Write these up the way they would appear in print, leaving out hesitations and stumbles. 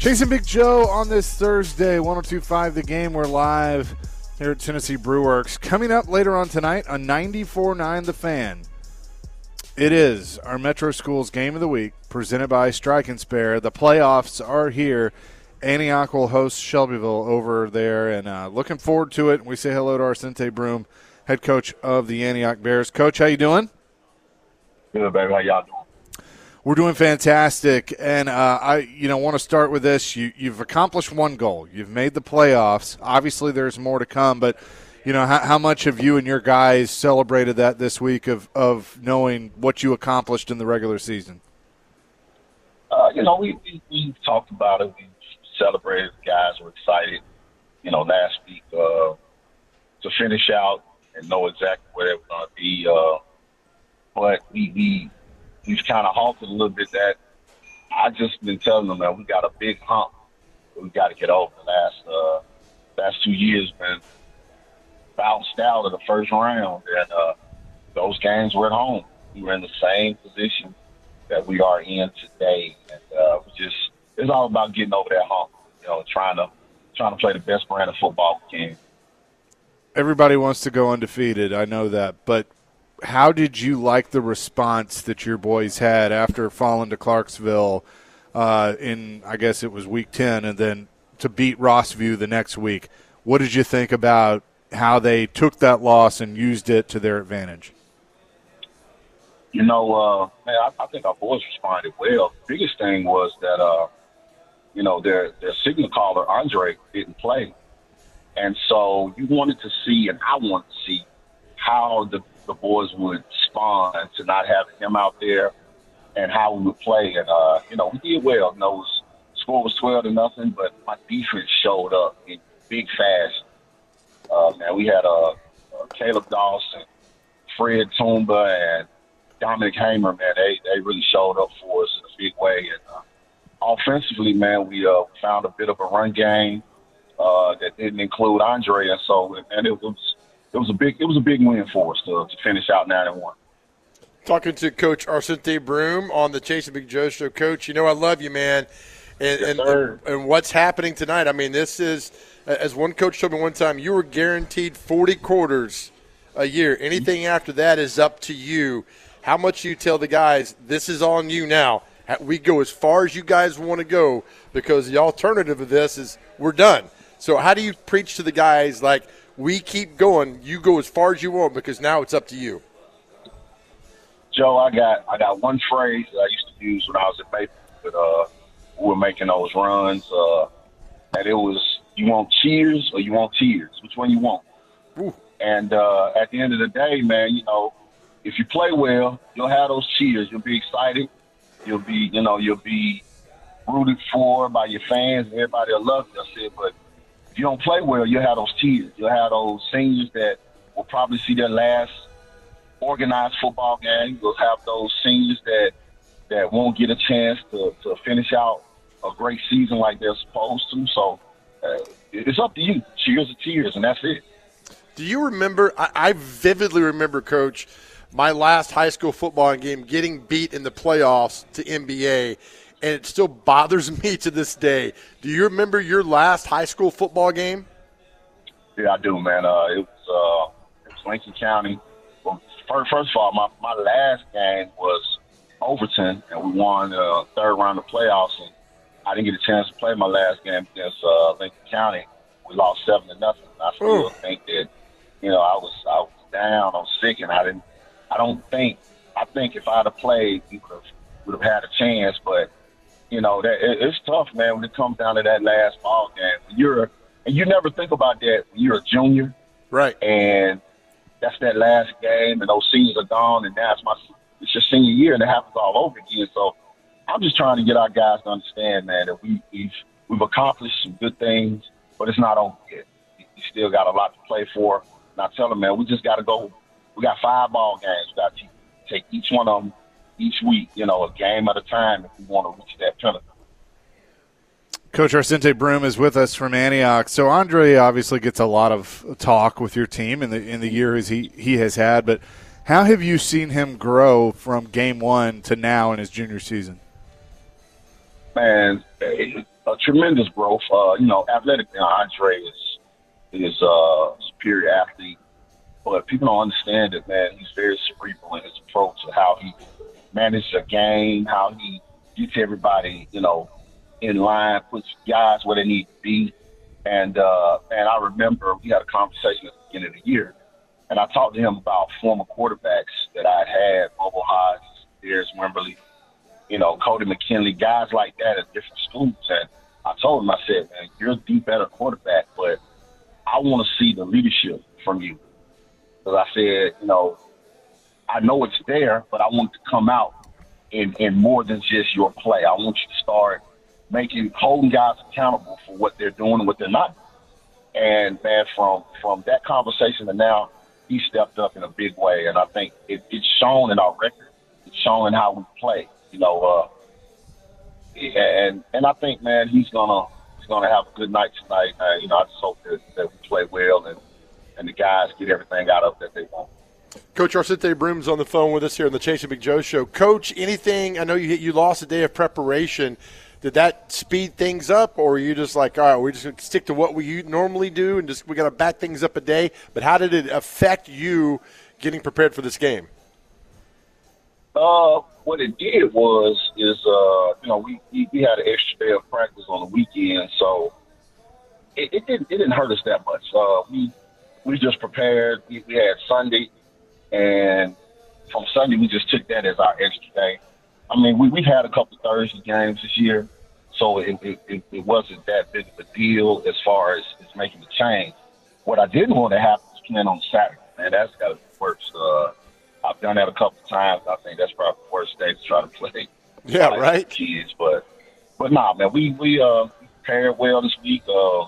Chasing Big Joe on this Thursday, 102.5 The Game. We're live here at Tennessee Brewworks. Coming up later on tonight on 94.9 The Fan, it is our Metro Schools Game of the Week presented by Strike and Spare. The playoffs are here. Antioch will host Shelbyville over there, and looking forward to it. We say hello to Arsente Broom, head coach of the Antioch Bears. Coach, how you doing? Good, baby. How y'all doing? We're doing fantastic, and I want to start with this. You've accomplished one goal. You've made the playoffs. Obviously, there's more to come, but how much have you and your guys celebrated that this week of knowing what you accomplished in the regular season? We talked about it. We celebrated. The guys were excited. Last week to finish out and know exactly where they were going to be. But we've kind of halted a little bit. That I just been telling them that we got a big hump that we got to get over. The last 2 years been bounced out of the first round, and those games were at home. We were in the same position that we are in today, and it's all about getting over that hump. Trying to play the best brand of football we can. Everybody wants to go undefeated. I know that, but how did you like the response that your boys had after falling to Clarksville in, I guess it was week 10, and then to beat Rossview the next week? What did you think about how they took that loss and used it to their advantage? I think our boys responded well. The biggest thing was that, their signal caller, Andre, didn't play. And so you wanted to see, and I wanted to see, how the boys would respond to not having him out there and how we would play. And, we did well. The score was 12-0, but my defense showed up in big fashion. We had Caleb Dawson, Fred Toomba, and Dominic Hamer, man. They really showed up for us in a big way. And offensively, man, we found a bit of a run game that didn't include Andre. And so, and it was a big win for us to finish out 9-1. Talking to Coach Arsente Broom on the Chasing Big Joe show. Coach, I love you, man. And what's happening tonight? I mean, this is, as one coach told me one time, you were guaranteed 40 quarters a year. Anything after that is up to you. How much you tell the guys, this is on you now. We go as far as you guys want to go, because the alternative of this is we're done. So how do you preach to the guys like, we keep going, you go as far as you want, because now it's up to you? Joe, I got one phrase that I used to use when I was at Maple, but we were making those runs, and it was, you want cheers or you want tears? Which one you want? Ooh. And at the end of the day, man, if you play well, you'll have those cheers. You'll be excited. You'll be rooted for by your fans, and everybody will love you. I said, but if you don't play well, you'll have those tears. You'll have those seniors that will probably see their last organized football game. You'll have those seniors that won't get a chance to finish out a great season like they're supposed to. So it's up to you. Cheers or tears, and that's it. Do you remember – I vividly remember, Coach, my last high school football game getting beat in the playoffs to NBA, and it still bothers me to this day. Do you remember your last high school football game? Yeah, I do, man. It was Lincoln County. Well, first of all, my last game was Overton, and we won the third round of playoffs. And I didn't get a chance to play my last game against Lincoln County. We lost 7-0. I still think that, I was down, I was sick, and I think if I'd have played, we would have had a chance. But it's tough, man, when it comes down to that last ball game. And you never think about that when you're a junior, right? And that's that last game, and those seniors are gone, and now it's your senior year, and it happens all over again. So I'm just trying to get our guys to understand, man, that we've accomplished some good things, but it's not over yet. We still got a lot to play for. And I tell them, man, we just got to go. We got 5 ball games. We got to take each one of them each week, a game at a time if we want to reach that pinnacle. Coach Arsente Broom is with us from Antioch. So Andre obviously gets a lot of talk with your team in the years he has had, but how have you seen him grow from game one to now in his junior season? Man, a tremendous growth. Athletically, Andre is a superior athlete, but people don't understand it, man. He's very cerebral in his approach to how he manages a game, how he gets everybody, in line, puts guys where they need to be. And I remember we had a conversation at the beginning of the year, and I talked to him about former quarterbacks that I had, Bobo Hodges, Darius Wimberly, Cody McKinley, guys like that at different schools. And I told him, I said, man, you're the better quarterback, but I want to see the leadership from you. Because I said, I know it's there, but I want it to come out in more than just your play. I want you to start holding guys accountable for what they're doing and what they're not doing. And, man, from that conversation to now, he stepped up in a big way. And I think it's shown in our record. It's shown in how we play, and I think, man, he's gonna have a good night tonight. I just hope that we play well and the guys get everything out of it that they want. Coach Arcente Broom's on the phone with us here on the Chase and Big Joe Show. Coach, anything? I know you lost a day of preparation. Did that speed things up, or are you just like, all right, we're just going to stick to what we normally do and we got to back things up a day? But how did it affect you getting prepared for this game? What it did we had an extra day of practice on the weekend, so it didn't hurt us that much. We just prepared. We had Sunday, and from Sunday we just took that as our extra day. I mean, we've had a couple Thursday games this year, so it wasn't that big of a deal as far as making the change. What I didn't want to happen was playing on Saturday, man. That's got to be worse. I've done that a couple of times. I think that's probably the worst day to try to play. Yeah, right. Kids, but nah, man. We prepared well this week.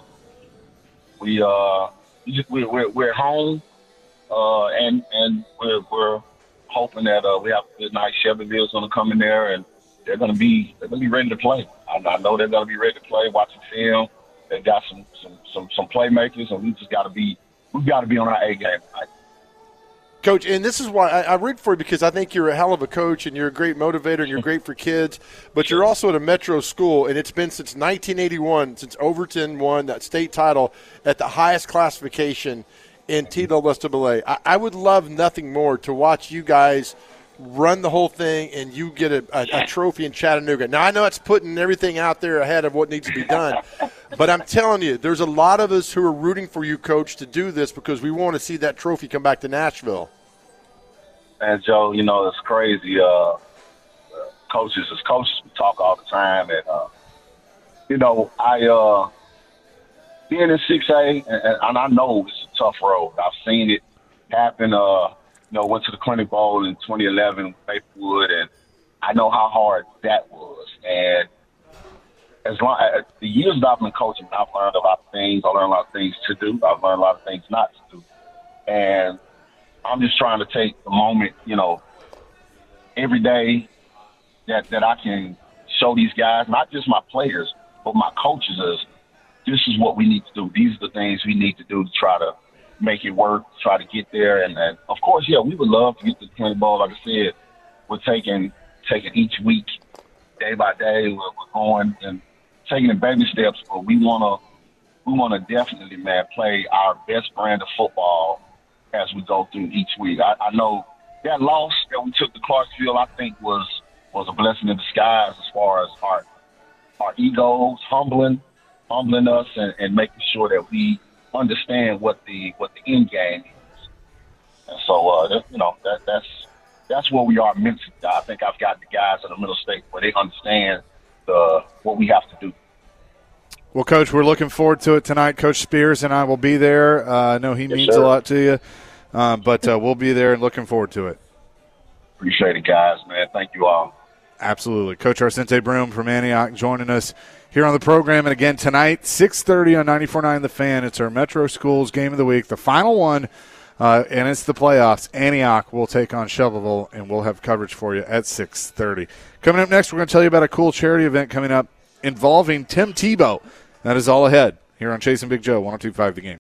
We're home, and we're hoping that we have a good night. Shelbyville's going to come in there, and they're going to be ready to play. I know they're going to be ready to play. Watching film, they've got some playmakers, and we've got to be on our A game tonight. Coach, and this is why I root for you, because I think you're a hell of a coach and you're a great motivator and you're great for kids, but you're also at a metro school, and it's been since 1981, since Overton won that state title at the highest classification in TWSAA. I would love nothing more to watch you guys run the whole thing and you get a trophy in Chattanooga. Now, I know it's putting everything out there ahead of what needs to be done, but I'm telling you, there's a lot of us who are rooting for you, Coach, to do this because we want to see that trophy come back to Nashville. And, Joe, it's crazy. Coaches, we talk all the time. And, I being in 6A, and I know it's a tough road. I've seen it happen. Went to the Clinic Bowl in 2011 with Maplewood, and I know how hard that was. And the years that I've been coaching, I've learned a lot of things. I learned a lot of things to do. I've learned a lot of things not to do. And I'm just trying to take the moment, every day that I can show these guys, not just my players, but my coaches, this is what we need to do. These are the things we need to do to try to make it work, try to get there. And of course, yeah, we would love to get to the Clinic Bowl. Like I said, we're taking each week, day by day. We're going and taking the baby steps, but we want to definitely, man, play our best brand of football as we go through each week. I know that loss that we took to Clarksville, I think was a blessing in disguise as far as our egos, humbling us and making sure that we understand what the end game is. And so that's where we are mentally. I think I've got the guys in the middle state where they understand what we have to do. Well, Coach, we're looking forward to it tonight. Coach Spears and I will be there. I know he means a lot to you, but we'll be there and looking forward to it. Appreciate it, guys, man. Thank you all. Absolutely. Coach Arcente Broom from Antioch joining us here on the program. And again, tonight, 6:30 on 94.9 The Fan. It's our Metro Schools game of the week, the final one, and it's the playoffs. Antioch will take on Shelbyville, and we'll have coverage for you at 6:30. Coming up next, we're going to tell you about a cool charity event coming up involving Tim Tebow. That is all ahead here on Chase and Big Joe, 102.5 The Game.